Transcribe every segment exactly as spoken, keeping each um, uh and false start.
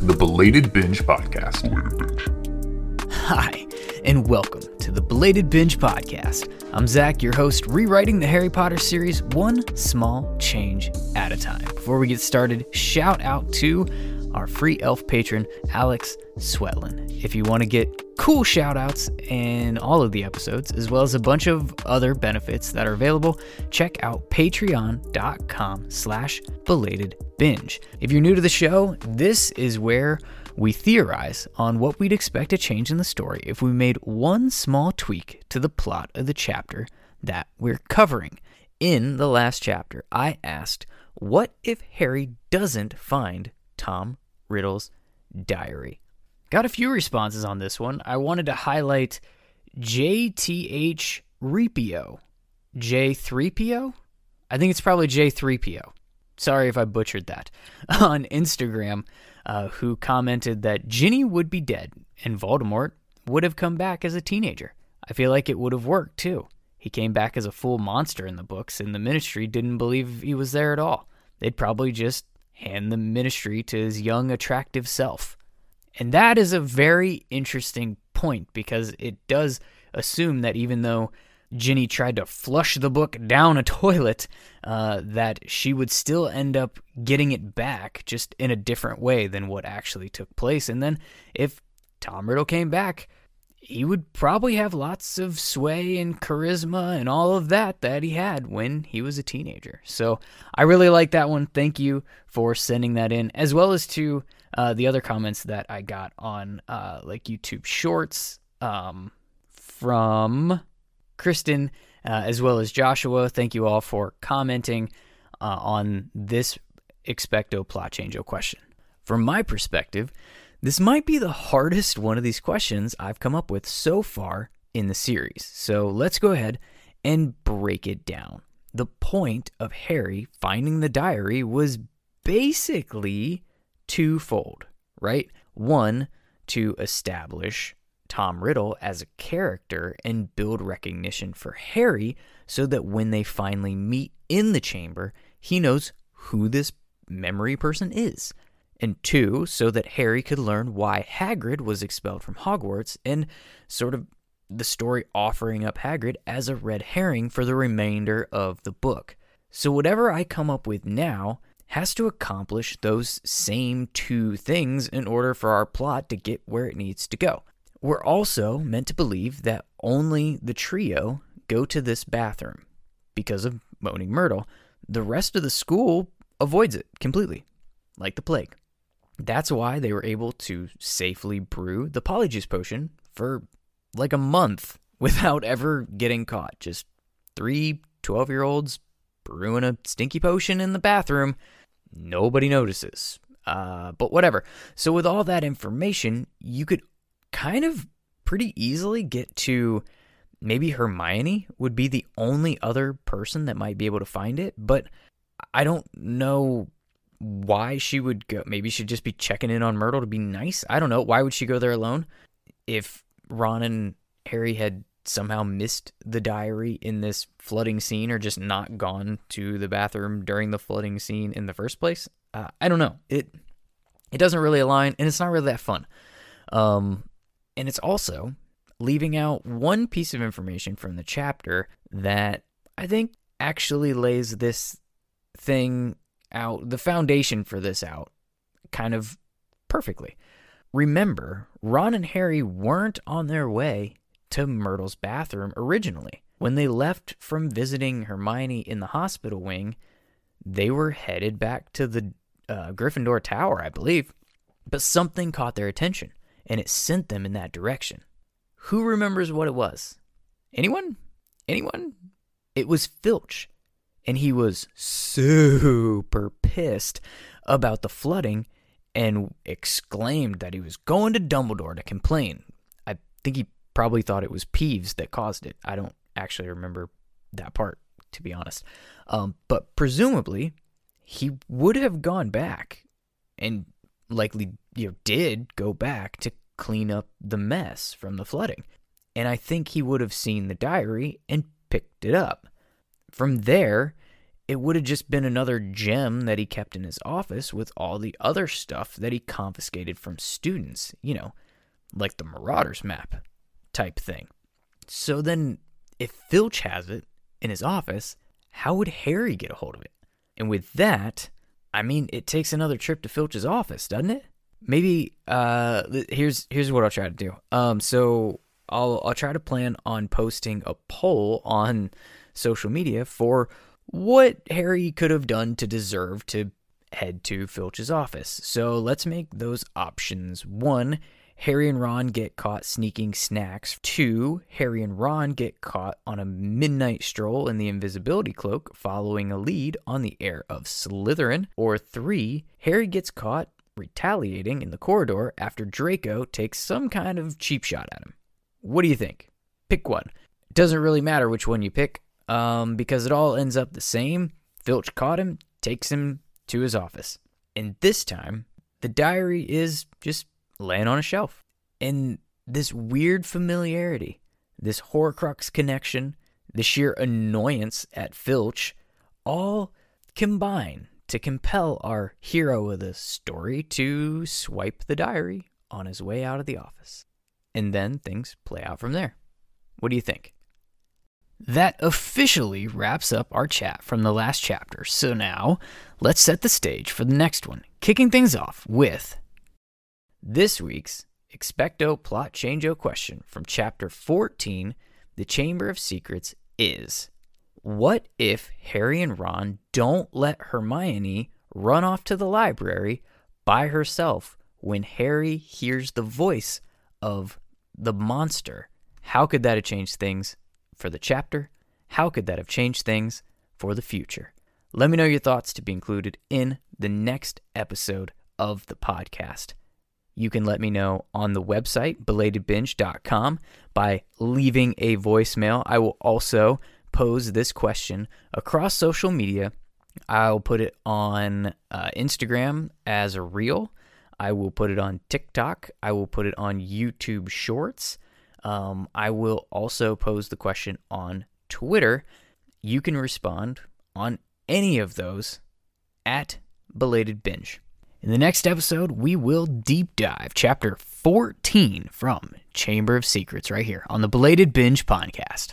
the Belated Binge Podcast. Hi, and welcome to the Belated Binge Podcast. I'm Zach, your host, rewriting the Harry Potter series one small change at a time. Before we get started, shout out to our free elf patron, Alex Swetlin. If you want to get cool shout outs in all of the episodes, as well as a bunch of other benefits that are available, check out patreon.com slash belated binge. If you're new to the show, this is where we theorize on what we'd expect to change in the story if we made one small tweak to the plot of the chapter that we're covering. In the last chapter, I asked, what if Harry doesn't find Tom Riddle's diary? Got a few responses on this one. I wanted to highlight J T H Repio. J three P O? I think it's probably J three P O. Sorry if I butchered that. On Instagram, uh, who commented that Ginny would be dead and Voldemort would have come back as a teenager. I feel like it would have worked too. He came back as a full monster in the books, and the Ministry didn't believe he was there at all. They'd probably just hand the Ministry to his young, attractive self. And that is a very interesting point, because it does assume that even though Ginny tried to flush the book down a toilet, uh, that she would still end up getting it back, just in a different way than what actually took place. And then if Tom Riddle came back, he would probably have lots of sway and charisma and all of that that he had when he was a teenager. So I really like that one. Thank you for sending that in, as well as to uh, the other comments that I got on uh, like YouTube Shorts um, from Kristen, uh, as well as Joshua. Thank you all for commenting uh, on this Expecto Plot Change-O question. From my perspective, this might be the hardest one of these questions I've come up with so far in the series. So let's go ahead and break it down. The point of Harry finding the diary was basically twofold, right? One, to establish Tom Riddle as a character and build recognition for Harry so that when they finally meet in the chamber, he knows who this memory person is. And two, so that Harry could learn why Hagrid was expelled from Hogwarts, and sort of the story offering up Hagrid as a red herring for the remainder of the book. So whatever I come up with now has to accomplish those same two things in order for our plot to get where it needs to go. We're also meant to believe that only the trio go to this bathroom because of Moaning Myrtle. The rest of the school avoids it completely, like the plague. That's why they were able to safely brew the Polyjuice Potion for like a month without ever getting caught. Just three twelve-year-olds brewing a stinky potion in the bathroom. Nobody notices. Uh, but whatever. So with all that information, you could kind of pretty easily get to maybe Hermione would be the only other person that might be able to find it. But I don't know why she would go. Maybe she'd just be checking in on Myrtle to be nice. I don't know. Why would she go there alone? If Ron and Harry had somehow missed the diary in this flooding scene, or just not gone to the bathroom during the flooding scene in the first place, uh, I don't know. It it doesn't really align, and it's not really that fun. Um, and it's also leaving out one piece of information from the chapter that I think actually lays this thing out, the foundation for this out, kind of perfectly. Remember, Ron and Harry weren't on their way to Myrtle's bathroom originally. When they left from visiting Hermione in the hospital wing, they were headed back to the uh, Gryffindor Tower, I believe. But something caught their attention, and it sent them in that direction. Who remembers what it was? Anyone? Anyone? It was Filch. And he was super pissed about the flooding and exclaimed that he was going to Dumbledore to complain. I think he probably thought it was Peeves that caused it. I don't actually remember that part, to be honest. Um, but presumably, he would have gone back and likely, you know, did go back to clean up the mess from the flooding. And I think he would have seen the diary and picked it up. From there, it would have just been another gem that he kept in his office with all the other stuff that he confiscated from students, you know, like the Marauders map type thing. So then, if Filch has it in his office, how would Harry get a hold of it? And with that, I mean, it takes another trip to Filch's office, doesn't it? Maybe, uh, here's here's what I'll try to do. Um, so I'll I'll try to plan on posting a poll on social media for what Harry could have done to deserve to head to Filch's office. So let's make those options. One, Harry and Ron get caught sneaking snacks. Two, Harry and Ron get caught on a midnight stroll in the invisibility cloak, following a lead on the heir of Slytherin. Or three, Harry gets caught retaliating in the corridor after Draco takes some kind of cheap shot at him. What do you think? Pick one. It doesn't really matter which one you pick, um, because it all ends up the same. Filch caught him, takes him to his office. And this time, the diary is just laying on a shelf. And this weird familiarity, this Horcrux connection, the sheer annoyance at Filch, all combine to compel our hero of the story to swipe the diary on his way out of the office. And then things play out from there. What do you think? That officially wraps up our chat from the last chapter. So now, let's set the stage for the next one, kicking things off with this week's Expecto Plot Changeo question from Chapter fourteen, The Chamber of Secrets is, what if Harry and Ron don't let Hermione run off to the library by herself when Harry hears the voice of the monster? How could that have changed things for the chapter? How could that have changed things for the future? Let me know your thoughts to be included in the next episode of the podcast. You can let me know on the website, belated binge dot com, by leaving a voicemail. I will also pose this question across social media. I'll put it on uh, Instagram as a reel. I will put it on TikTok. I will put it on YouTube Shorts. Um, I will also pose the question on Twitter. You can respond on any of those at Belated Binge. In the next episode, we will deep dive Chapter fourteen from Chamber of Secrets right here on the Belated Binge podcast.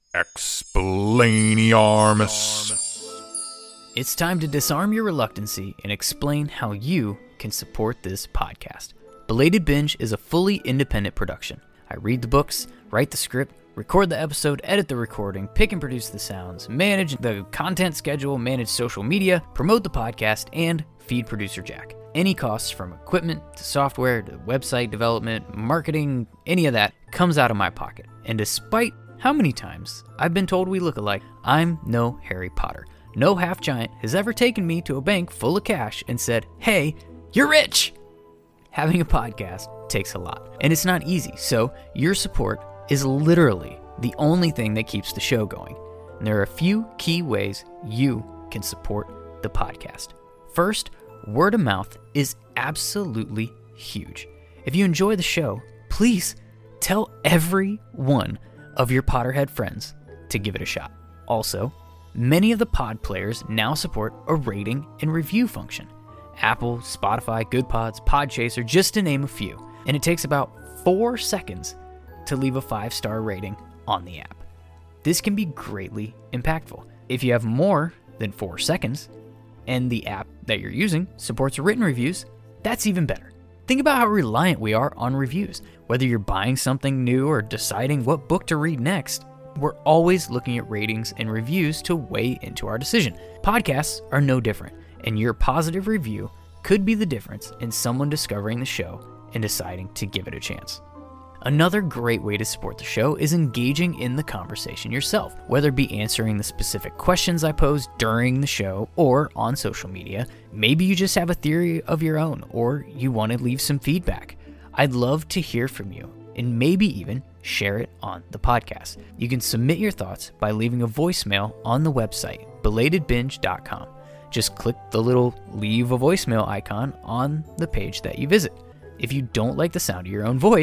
Explainiarmus. It's time to disarm your reluctancy and explain how you can support this podcast. Belated Binge is a fully independent production. I read the books, write the script, record the episode, edit the recording, pick and produce the sounds, manage the content schedule, manage social media, promote the podcast, and feed producer Jack. Any costs from equipment to software to website development, marketing, any of that comes out of my pocket. And despite how many times I've been told we look alike, I'm no Harry Potter. No half-giant has ever taken me to a bank full of cash and said, hey, you're rich! Having a podcast takes a lot, and it's not easy, so your support is literally the only thing that keeps the show going. And there are a few key ways you can support the podcast. First, word of mouth is absolutely huge. If you enjoy the show, please tell every one of your Potterhead friends to give it a shot. Also, many of the pod players now support a rating and review function. Apple, Spotify, Good Pods, Podchaser, just to name a few. And it takes about four seconds to leave a five-star rating on the app. This can be greatly impactful. If you have more than four seconds and the app that you're using supports written reviews, that's even better. Think about how reliant we are on reviews. Whether you're buying something new or deciding what book to read next, we're always looking at ratings and reviews to weigh into our decision. Podcasts are no different, and your positive review could be the difference in someone discovering the show and deciding to give it a chance. Another great way to support the show is engaging in the conversation yourself, whether it be answering the specific questions I pose during the show or on social media. Maybe you just have a theory of your own, or you want to leave some feedback. I'd love to hear from you, and maybe even share it on the podcast. You can submit your thoughts by leaving a voicemail on the website, belated binge dot com. Just click the little leave a voicemail icon on the page that you visit. If you don't like the sound of your own voice,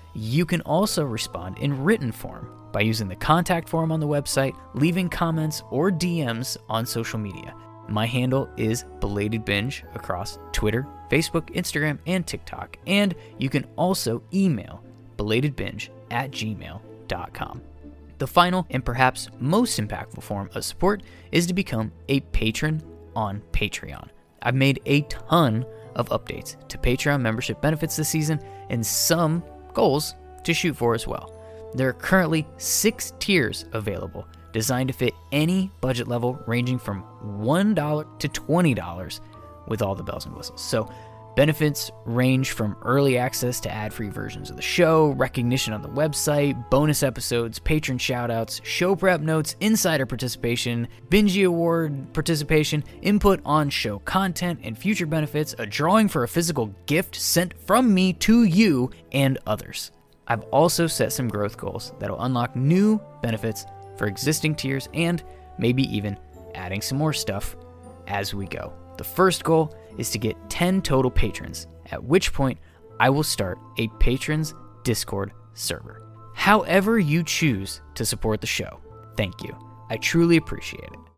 You can also respond in written form by using the contact form on the website, leaving comments or D Ms on social media. My handle is Belated Binge across Twitter, Facebook, Instagram, and TikTok. And you can also email belatedbinge at gmail dot com. The final and perhaps most impactful form of support is to become a patron on Patreon. I've made a ton of updates to Patreon membership benefits this season and some goals to shoot for as well. There are currently six tiers available designed to fit any budget level ranging from one dollar to twenty dollars with all the bells and whistles. So benefits range from early access to ad-free versions of the show, recognition on the website, bonus episodes, patron shoutouts, show prep notes, insider participation, Binge Award participation, input on show content and future benefits, a drawing for a physical gift sent from me to you, and others. I've also set some growth goals that'll unlock new benefits for existing tiers and maybe even adding some more stuff as we go. The first goal is to get ten total patrons, at which point I will start a patrons Discord server. However you choose to support the show, thank you. I truly appreciate it.